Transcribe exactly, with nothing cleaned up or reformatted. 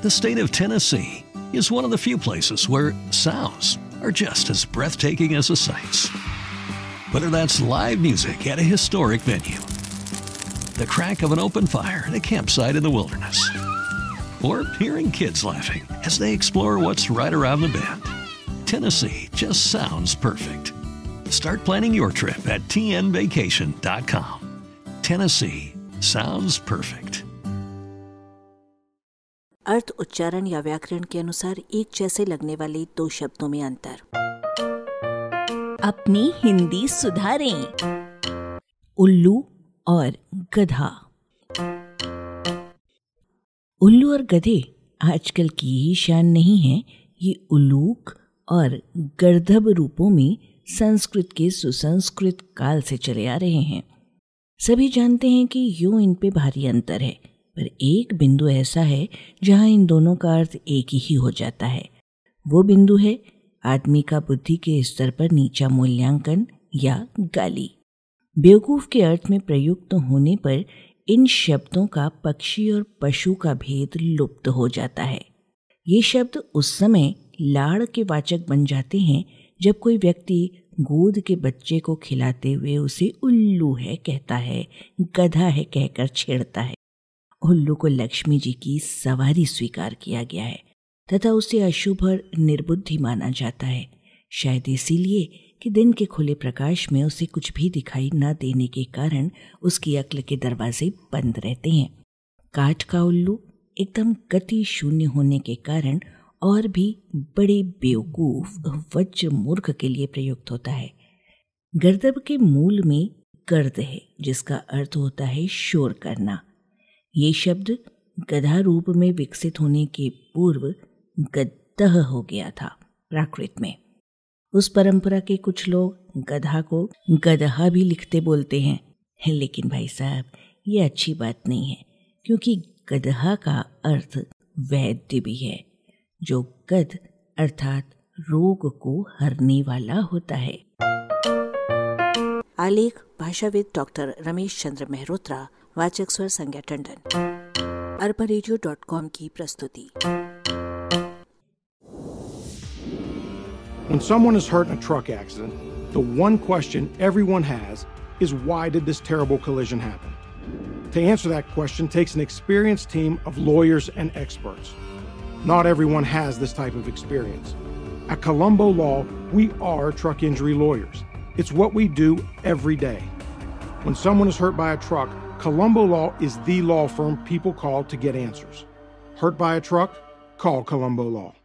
The state of Tennessee is one of the few places where sounds are just as breathtaking as the sights. Whether that's live music at a historic venue, the crack of an open fire at a campsite in the wilderness, or hearing kids laughing as they explore what's right around the bend, Tennessee just sounds perfect. Start planning your trip at T N vacation dot com. Tennessee sounds perfect. अर्थ, उच्चारण या व्याकरण के अनुसार एक जैसे लगने वाले दो शब्दों में अंतर। अपनी हिंदी सुधारें। उल्लू और गधा। उल्लू और गधे आजकल की ही शान नहीं है। ये उल्लूक और गर्दभ रूपों में संस्कृत के सुसंस्कृत काल से चले आ रहे हैं। सभी जानते हैं कि यूं इन पे भारी अंतर है, पर एक बिंदु ऐसा है जहां इन दोनों का अर्थ एक ही हो जाता है। वो बिंदु है आदमी का बुद्धि के स्तर पर नीचा मूल्यांकन या गाली। बेवकूफ के अर्थ में प्रयुक्त होने पर इन शब्दों का पक्षी और पशु का भेद लुप्त हो जाता है। ये शब्द उस समय लाड़ के वाचक बन जाते हैं जब कोई व्यक्ति गोद के बच्चे को खिलाते हुए उसे उल्लू है कहता है, गधा है कहकर छेड़ता है। उल्लू को लक्ष्मी जी की सवारी स्वीकार किया गया है तथा उसे अशुभ और निर्बुद्धि माना जाता है। शायद इसीलिए कि दिन के खुले प्रकाश में उसे कुछ भी दिखाई न देने के कारण उसकी अक्ल के दरवाजे बंद रहते हैं। काठ का उल्लू एकदम गति शून्य होने के कारण और भी बड़े बेवकूफ वज्र मूर्ख के लिए प्रयुक्त होता है। गर्दभ के मूल में गर्द है, जिसका अर्थ होता है शोर करना। ये शब्द गधा रूप में विकसित होने के पूर्व गद्दह हो गया था प्राकृत में। उस परंपरा के कुछ लोग गधा को गदहा भी लिखते बोलते हैं, लेकिन भाई साहब ये अच्छी बात नहीं है, क्योंकि गदहा का अर्थ वैद्य भी है, जो गद अर्थात रोग को हरने वाला होता है। आलेख भाषाविद डॉक्टर रमेश चंद्र मेहरोत्रा, वाचक स्वर संज्ञा टंडन। अरबा रेडियो डॉट कॉम की प्रस्तुति। When someone is hurt in a truck accident, the one question everyone has is why did this terrible collision happen? To answer that question takes an experienced team of lawyers and experts. Not everyone has this type of experience. At Colombo Law, we are truck injury lawyers. It's what we do every day. When someone is hurt by a truck, Colombo Law is the law firm people call to get answers. Hurt by a truck? Call Colombo Law.